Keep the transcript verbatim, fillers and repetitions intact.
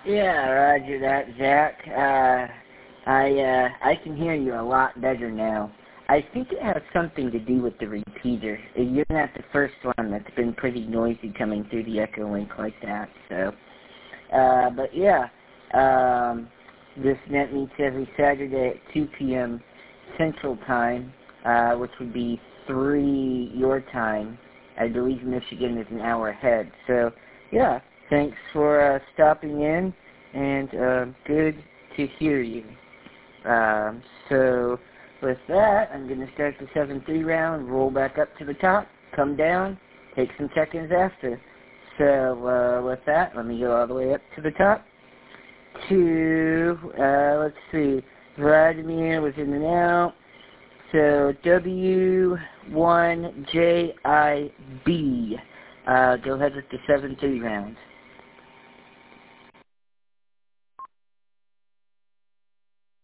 Yeah, roger that, Zach. Uh, I uh, I can hear you a lot better now. I think it has something to do with the repeater. You're not the first one that's been pretty noisy coming through the Echo Link like that. So, uh, but yeah, um, this net meets every Saturday at two p m Central Time, uh, which would be three your time. I believe Michigan is an hour ahead. So, yeah, thanks for uh, stopping in, and uh, good to hear you. Um, so, with that, I'm going to start the seven three round, roll back up to the top, come down, take some seconds after. So, uh, with that, let me go all the way up to the top. To, uh, let's see, Vladimir was in and out. So, W one J I B. Uh, go ahead with the seven three round.